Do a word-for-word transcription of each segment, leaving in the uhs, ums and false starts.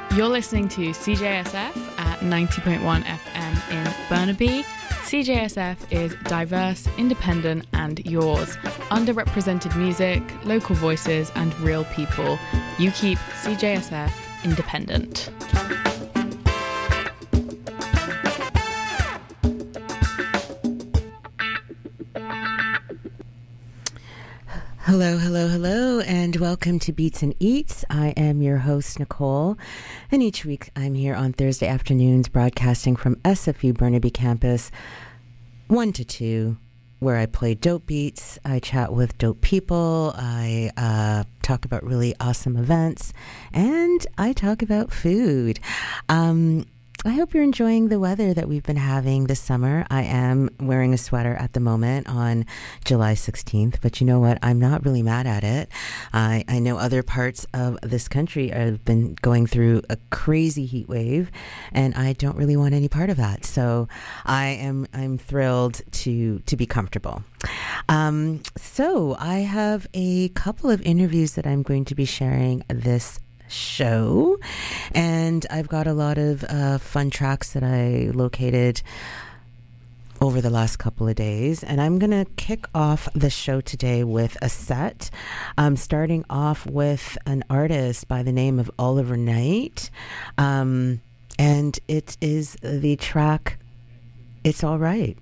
You're listening to C J S F at ninety point one F M in Burnaby. C J S F is diverse, independent and yours. Underrepresented music, local voices and real people. You keep C J S F independent. Hello, hello, hello, and welcome to Beats and Eats. I am your host, Nicole, and each week I'm here on Thursday afternoons broadcasting from S F U Burnaby campus, one to two, where I play dope beats, I chat with dope people, I uh, talk about really awesome events, and I talk about food. Um... I hope you're enjoying the weather that we've been having this summer. I am wearing a sweater at the moment on July sixteenth, but you know what? I'm not really mad at it. I, I know other parts of this country have been going through a crazy heat wave, and I don't really want any part of that. So I am I'm thrilled to to be comfortable. Um, so I have a couple of interviews that I'm going to be sharing this show, and I've got a lot of uh, fun tracks that I located over the last couple of days, and I'm gonna kick off the show today with a set. I'm starting off with an artist by the name of Oliver Knight, um, and it is the track It's All Right.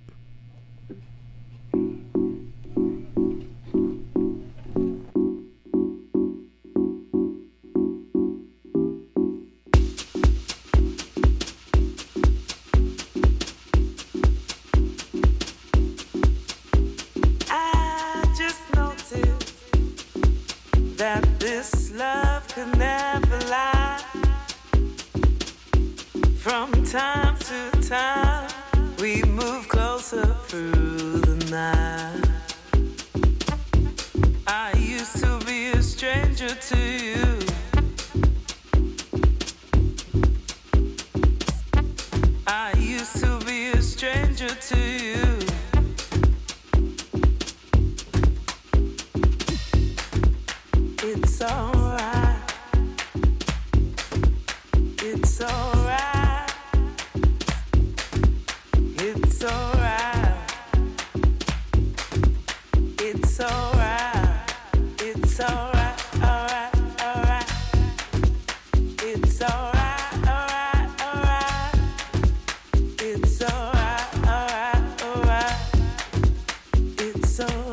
That this love could never lie. From time to time, we move closer through the night. I used to be a stranger to you. I used to be a stranger to you. It's alright. It's alright. It's alright. It's alright. It's alright. Alright. Alright. It's alright. Alright. Alright. It's alright. Alright. Alright. It's alright.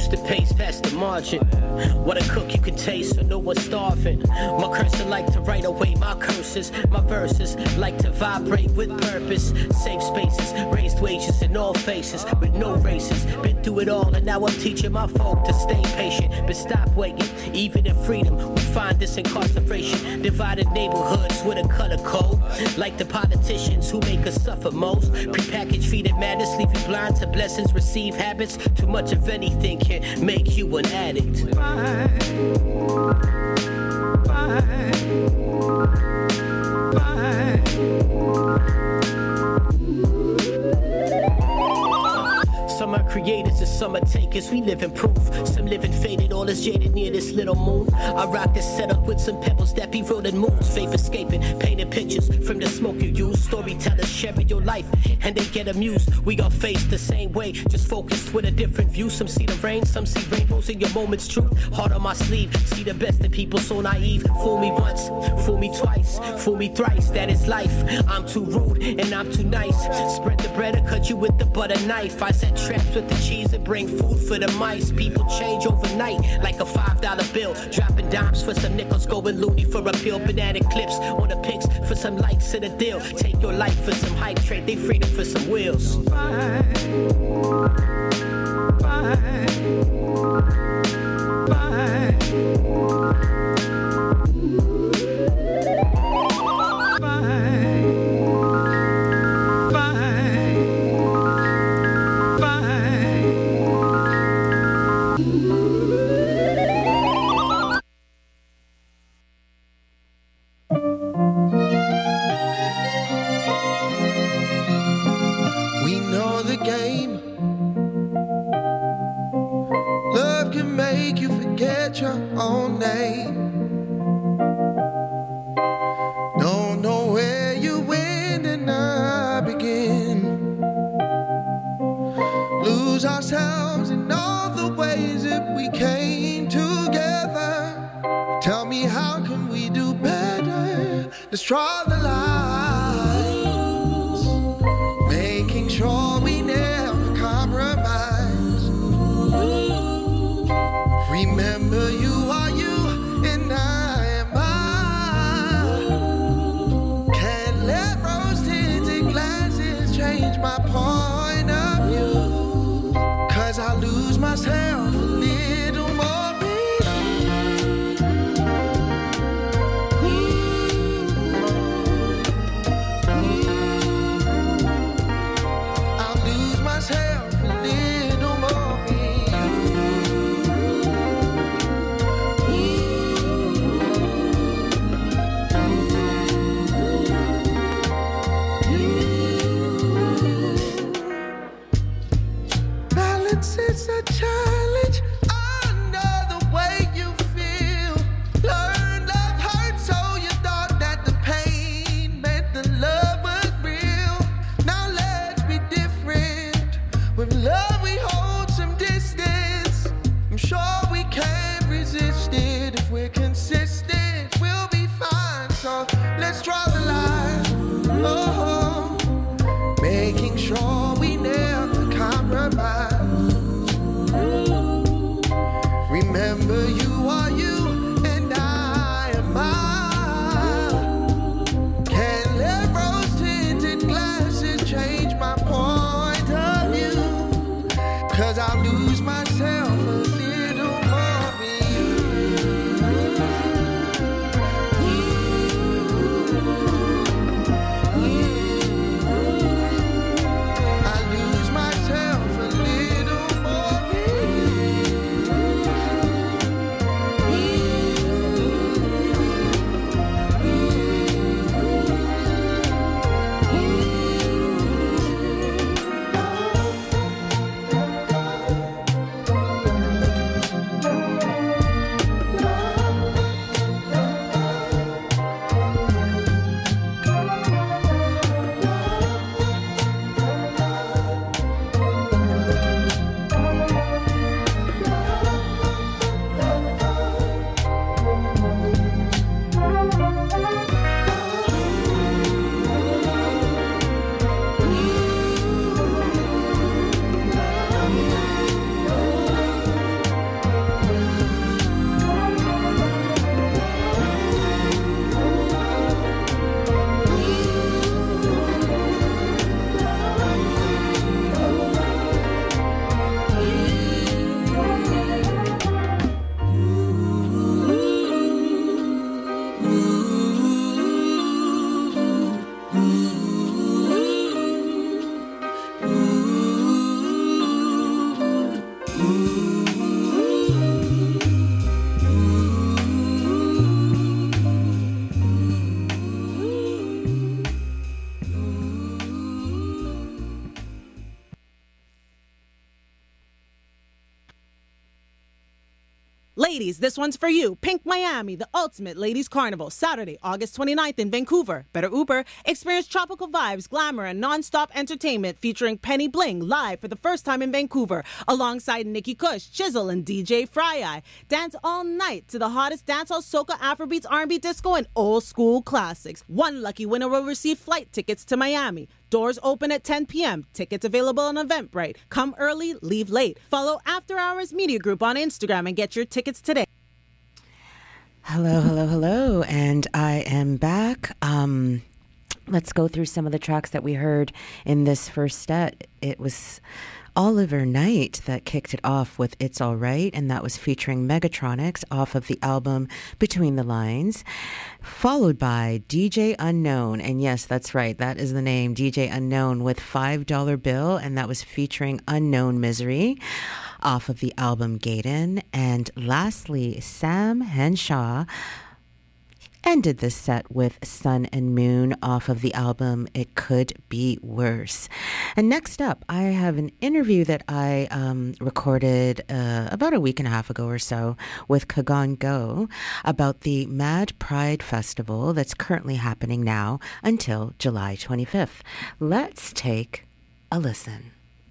used to pace past the margin. What a cook you can taste, so no one's starving. My cursor like to write away my curses. My verses like to vibrate with purpose. Safe spaces, raised wages in all faces, with no races. Been through it all, and now I'm teaching my folk to stay patient, but stop waiting. Even in freedom, we find this incarceration. Divided neighborhoods with a color code, like the politicians who make us suffer most. Prepackaged feeding madness, leave you blind to blessings. Receive habits, too much of anything can make you an addict. Bye. Bye. Bye. Some are creators and some are takers. We live in proof. Some living faded, all is jaded near this little moon. I rock this setup with some pebbles that be rolling moons. Faith escaping, painting pictures from the smoke you use. Storytellers sharing your life and they get amused. We all face the same way, just focused with a different view. Some see the rain, some see rainbows in your moment's truth. Heart on my sleeve, see the best in people so naive. Fool me once, fool me twice, fool me thrice. That is life. I'm too rude and I'm too nice. Spread the bread or cut you with the butter knife. I said traps with the cheese and bring food for the mice. People change overnight like a five dollar bill. Dropping dimes for some nickels, going loony for a pill. Banana clips on the pics for some likes in a deal. Take your life for some hype, trade they freedom for some wheels. Bye. Bye. Bye. Draw the lines, making sure we never compromise. Remember, you are you and I am I. Can't let rose-tinted glasses change my point of view, 'cause I lose myself a little more. It's a challenge. I know the way you feel. Learn love hurt, so you thought that the pain meant the love was real. Now let's be different. With love we hold some distance. I'm sure we can't resist it. If we're consistent, we'll be fine. So let's draw the line. Oh, making sure we never compromise. Remember, you are you and I am I. Can't let rose-tinted glasses change my point of view, 'cause I lose myself a little more in you. I lose myself a little more in you. Ladies, this one's for you. Pink Miami, the ultimate ladies carnival, Saturday, August twenty-ninth in Vancouver. Better Uber. Experience tropical vibes, glamour, and non-stop entertainment featuring Penny Bling live for the first time in Vancouver, alongside Nikki Kush, Chisel, and D J Fry Eye. Dance all night to the hottest dancehall, soca, Afrobeats, R and B, disco, and old school classics. One lucky winner will receive flight tickets to Miami. Doors open at ten p.m. Tickets available on Eventbrite. Come early, leave late. Follow After Hours Media Group on Instagram and get your tickets today. Hello, hello, hello, and I am back. Um, let's go through some of the tracks that we heard in this first set. It was Oliver Knight that kicked it off with It's All Right, and that was featuring Megatronics off of the album Between the Lines, followed by D J Unknown, and yes, that's right, that is the name, D J Unknown with five dollar Bill, and that was featuring Unknown Misery off of the album Gaydon. And lastly, Sam Henshaw ended this set with Sun and Moon off of the album It Could Be Worse. And next up, I have an interview that I um, recorded uh, about a week and a half ago or so with Kagan Go about the Mad Pride Festival that's currently happening now until July twenty-fifth. Let's take a listen.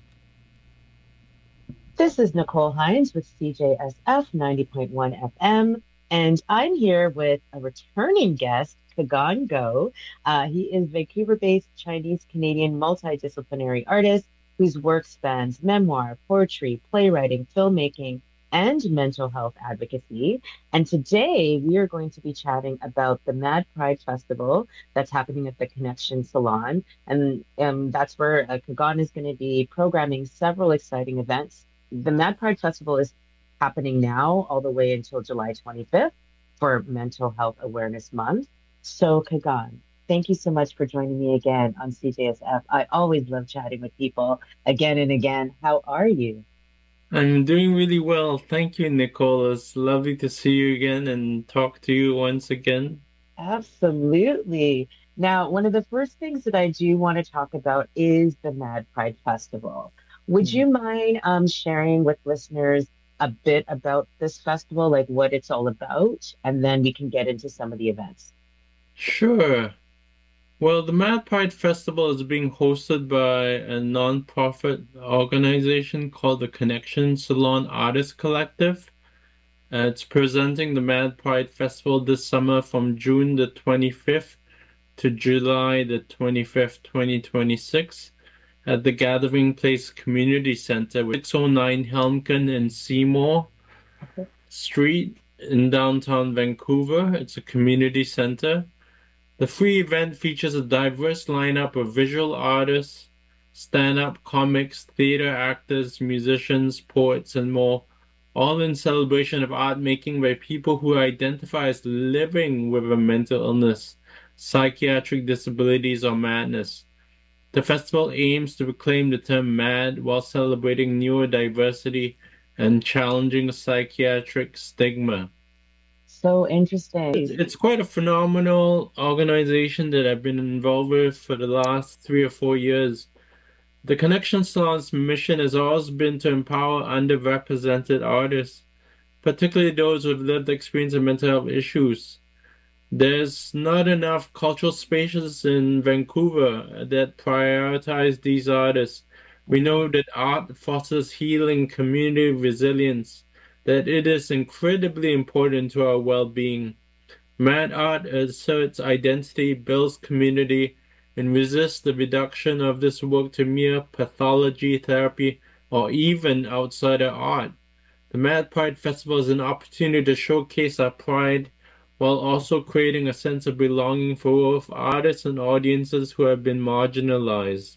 This is Nicole Hines with C J S F ninety point one F M. And I'm here with a returning guest, Kagan Go. Uh, he is Vancouver-based Chinese-Canadian multidisciplinary artist whose work spans memoir, poetry, playwriting, filmmaking, and mental health advocacy. And today we are going to be chatting about the Mad Pride Festival that's happening at the Connection Salon. And um, that's where uh, Kagan is going to be programming several exciting events. The Mad Pride Festival is happening now all the way until July twenty-fifth for Mental Health Awareness Month. So Kagan, thank you so much for joining me again on C J S F. I always love chatting with people again and again. How are you? I'm doing really well. Thank you, Nicole. It's lovely to see you again and talk to you once again. Absolutely. Now, one of the first things that I do want to talk about is the Mad Pride Festival. Would you mind um, sharing with listeners a bit about this festival, like what it's all about, and then we can get into some of the events? Sure. Well, the Mad Pride Festival is being hosted by a non-profit organization called the Connection Salon Artist Collective. Uh, it's presenting the Mad Pride Festival this summer from June the twenty-fifth to July the twenty-fifth, twenty twenty-six. At the Gathering Place Community Center with six oh nine Helmken and Seymour okay. Street in downtown Vancouver. It's a community center. The free event features a diverse lineup of visual artists, stand-up comics, theater actors, musicians, poets, and more, all in celebration of art making by people who identify as living with a mental illness, psychiatric disabilities, or madness. The festival aims to reclaim the term mad while celebrating neurodiversity and challenging psychiatric stigma. So interesting. It's quite a phenomenal organization that I've been involved with for the last three or four years. The Connection Salon's mission has always been to empower underrepresented artists, particularly those with lived experience of mental health issues. There's not enough cultural spaces in Vancouver that prioritize these artists. We know that art fosters healing, community resilience, that it is incredibly important to our well-being. Mad art asserts identity, builds community, and resists the reduction of this work to mere pathology, therapy, or even outsider art. The Mad Pride Festival is an opportunity to showcase our pride while also creating a sense of belonging for both artists and audiences who have been marginalized.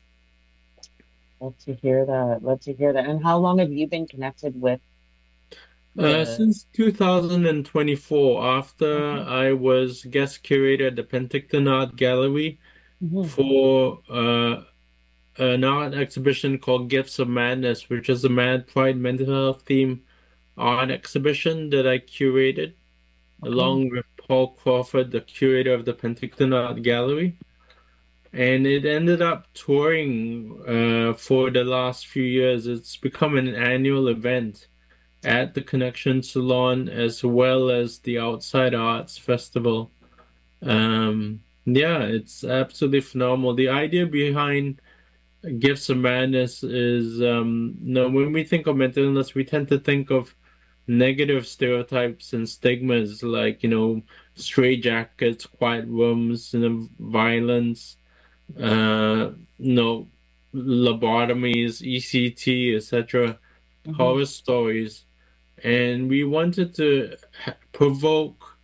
Love to hear that. Love to hear that. And how long have you been connected with? The... Uh, since two thousand twenty-four, after mm-hmm. I was guest curator at the Penticton Art Gallery mm-hmm. for uh, an art exhibition called Gifts of Madness, which is a Mad Pride mental health theme art exhibition that I curated. Okay. Along with Paul Crawford, the curator of the Penticton Art Gallery. And it ended up touring uh, for the last few years. It's become an annual event. at the Connection Salon as well as the Outside Arts Festival. Um, yeah, it's absolutely phenomenal. The idea behind Gifts of Madness is, um, you know, when we think of mental illness, we tend to think of negative stereotypes and stigmas like, you know, straitjackets, quiet rooms, you know, violence, uh, you know, lobotomies, E C T, et cetera, Mhm. horror stories. And we wanted to ha- provoke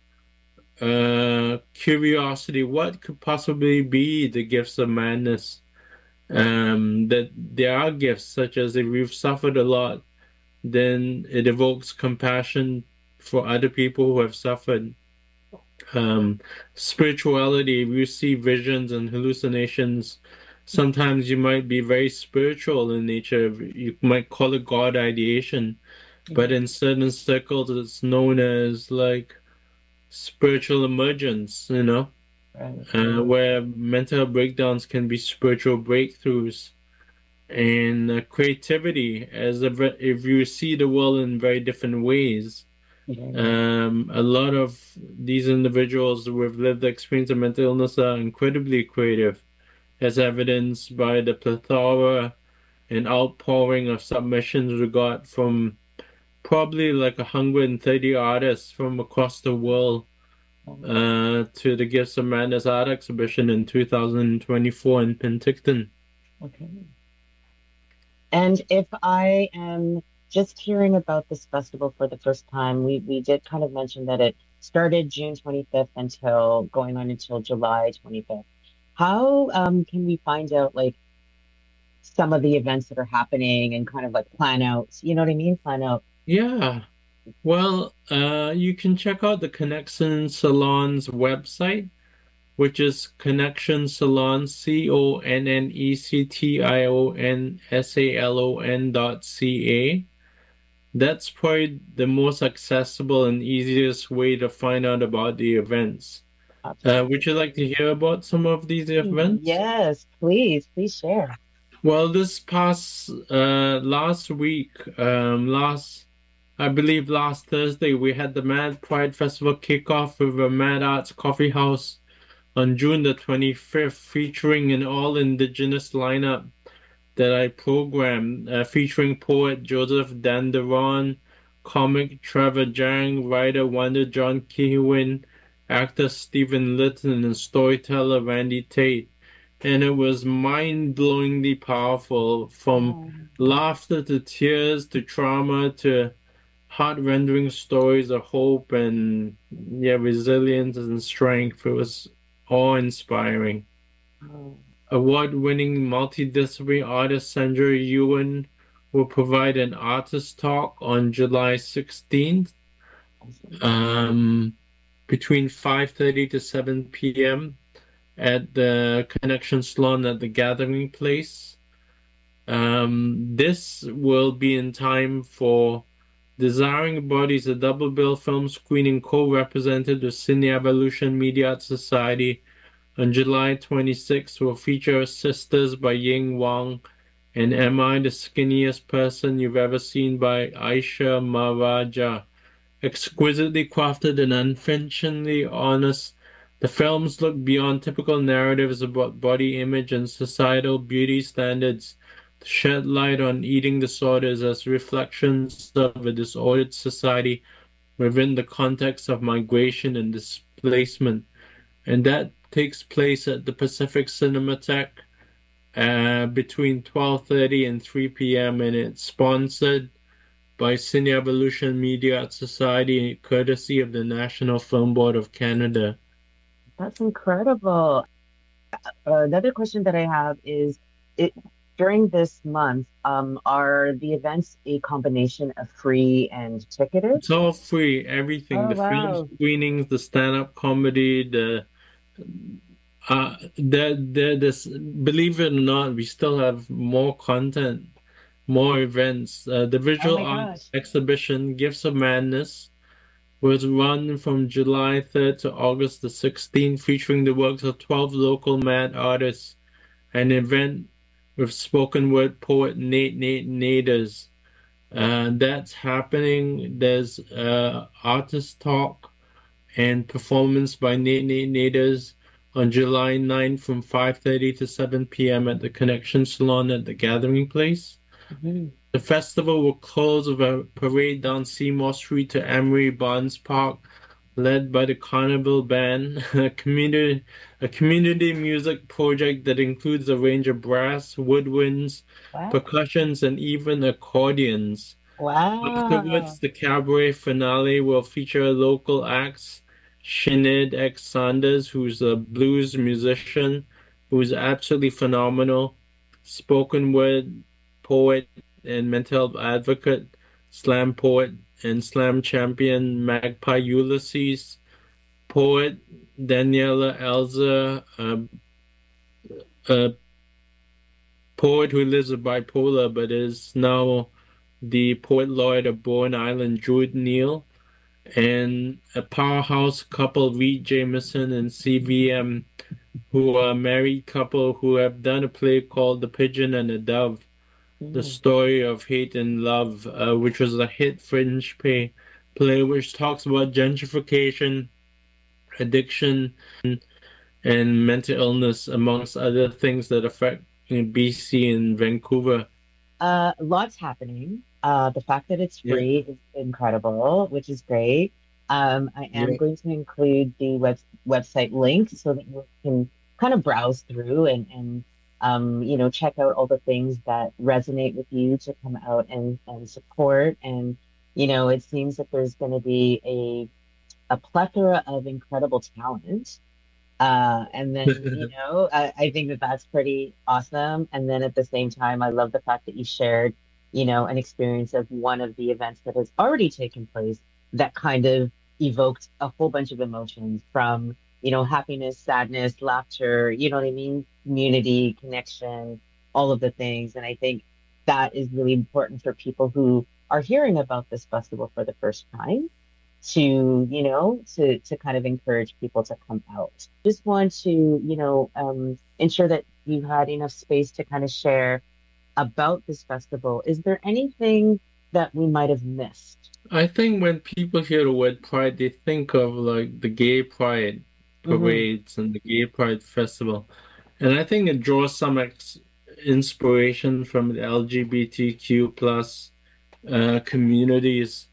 uh, curiosity. What could possibly be the gifts of madness? Um, that there are gifts, such as if you've suffered a lot, then it evokes compassion for other people who have suffered. Um, spirituality, if you see visions and hallucinations, sometimes you might be very spiritual in nature. You might call it God ideation, but in certain circles, it's known as like spiritual emergence, you know, Right. uh, where mental breakdowns can be spiritual breakthroughs. And uh, creativity, as a, ve- if you see the world in very different ways. Um, a lot of these individuals with lived experience of mental illness are incredibly creative, as evidenced by the plethora and outpouring of submissions we got from probably like one hundred thirty artists from across the world uh, to the Gifts of Madness art exhibition in two thousand twenty-four in Penticton. Okay. And if I am just hearing about this festival for the first time, we, we did kind of mention that it started June twenty-fifth until going on until July twenty-fifth. How um, can we find out like some of the events that are happening and kind of like plan out, you know what I mean? Plan out. Yeah. Well, uh, you can check out the Connection Salon's website, which is Connection Salon, C O N N E C T I O N S A L O N dot C A. That's probably the most accessible and easiest way to find out about the events. Uh, would you like to hear about some of these events? Yes, please, please share. Well, this past uh, last week, um, last I believe last Thursday, we had the Mad Pride Festival kickoff with a Mad Arts Coffee House on June the twenty-fifth, featuring an all-indigenous lineup that I programmed, uh, featuring poet Joseph Danderon, comic Trevor Jang, writer Wonder John Kihwin, actor Stephen Litton, and storyteller Randy Tate. And it was mind-blowingly powerful, from laughter to tears to trauma to heart-rending stories of hope and yeah, resilience and strength. It was awe-inspiring. Oh. Award-winning multidisciplinary artist Sandra Ewan will provide an artist talk on July sixteenth, um, between five thirty to seven p m at the Connection Salon at the Gathering Place. Um, this will be in time for Desiring Bodies, a double bill film screening co-represented with Sydney Evolution Media Arts Society on July twenty-sixth. Will feature Sisters by Ying Wang and Am I the Skinniest Person You've Ever Seen by Aisha Maharaja. Exquisitely crafted and unflinchingly honest, the films look beyond typical narratives about body image and societal beauty standards to shed light on eating disorders as reflections of a disordered society within the context of migration and displacement. And that takes place at the Pacific Cinematheque uh, between twelve thirty and three p m and it's sponsored by Sydney Evolution Media Arts Society, courtesy of the National Film Board of Canada. That's incredible. Uh, another question that I have is, it during this month, um, are the events a combination of free and ticketed? It's all free, everything. Oh, the wow. film screenings, the stand-up comedy, the uh the the this believe it or not, we still have more content, more events. Uh, the visual Oh my arts gosh. exhibition Gifts of Madness was run from July third to August the sixteenth, featuring the works of twelve local mad artists. An event with spoken word poet Nate Nate Naders. Uh, that's happening. There's uh, artist talk and performance by Nate Nate Naders on July ninth from five thirty to seven p.m. at the Connection Salon at the Gathering Place. Mhm. The festival will close with a parade down Seymour Street to Emery Barnes Park, led by the Carnival Band, a community, a community music project that includes a range of brass, woodwinds, Wow. percussions, and even accordions. Wow. Afterwards, the cabaret finale will feature local acts, Sinead X. Sanders, who's a blues musician who's absolutely phenomenal, spoken word poet and mental health advocate, slam poet and slam champion Magpie Ulysses, poet Daniela Elza, a, a poet who lives with bipolar but is now the poet laureate of Bowen Island, Druid Neal, and a powerhouse couple, Reed Jameson and C V M, who are a married couple who have done a play called The Pigeon and the Dove, the story of hate and love, uh, which was a hit fringe play, play which talks about gentrification, addiction, and mental illness, amongst other things that affect B C and Vancouver. Uh, lots happening. Uh, the fact that it's Yeah. free is incredible, which is great. Um, I am Yeah. going to include the web website link so that you can kind of browse through and, and um, you know, check out all the things that resonate with you to come out and, and support. And, you know, it seems that there's going to be a a plethora of incredible talent. Uh, and then, you know, I, I think that that's pretty awesome. And then at the same time, I love the fact that you shared, you know, an experience of one of the events that has already taken place that kind of evoked a whole bunch of emotions from, you know, happiness, sadness, laughter, you know what I mean? Community, connection, all of the things. And I think that is really important for people who are hearing about this festival for the first time to, you know, to, to kind of encourage people to come out. Just want to, you know, um, ensure that you had enough space to kind of share about this festival. Is there anything that we might have missed? I think when people hear the word pride, they think of like the gay pride parades and the gay pride festival. And I think it draws some ex inspiration from the L G B T Q plus uh, communities.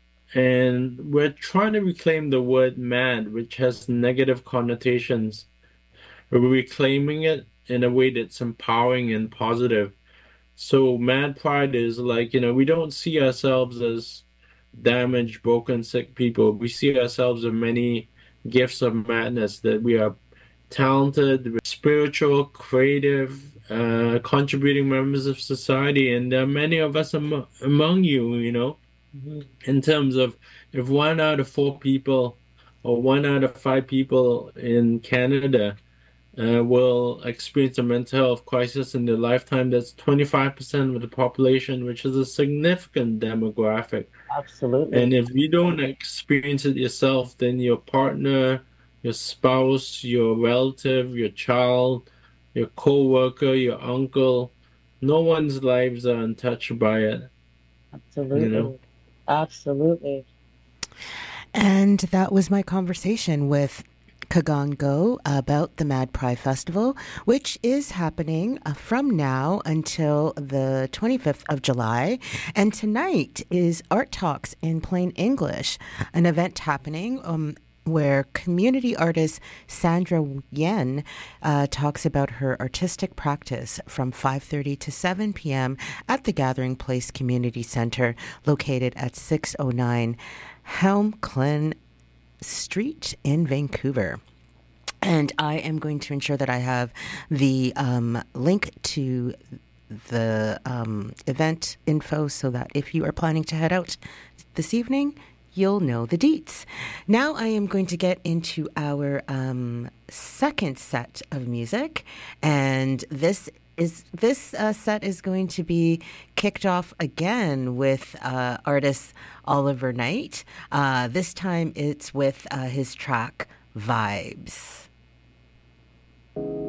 And we're trying to reclaim the word mad, which has negative connotations. We're reclaiming it in a way that's empowering and positive. So mad pride is like, you know, we don't see ourselves as damaged, broken, sick people. We see ourselves as many gifts of madness, that we are talented, spiritual, creative, uh, contributing members of society. And there are many of us am among you, you know. In terms of if one out of four people or one out of five people in Canada uh, will experience a mental health crisis in their lifetime, that's twenty-five percent of the population, which is a significant demographic. Absolutely. And if you don't experience it yourself, then your partner, your spouse, your relative, your child, your co-worker, your uncle, no one's lives are untouched by it. Absolutely. You know? Absolutely. And that was my conversation with Kagan Go about the Mad Pride Festival, which is happening uh, from now until the twenty-fifth of July. And tonight is Art Talks in Plain English, an event happening um, where community artist Sandra Yen uh, talks about her artistic practice from five thirty to seven p m at the Gathering Place Community Center, located at six oh nine Helmclin Street in Vancouver. And I am going to ensure that I have the um, link to the um, event info so that if you are planning to head out this evening, you'll know the deets. Now I am going to get into our um, second set of music, and this is this uh, set is going to be kicked off again with uh, artist Oliver Knight. Uh, this time it's with uh, his track Vibes.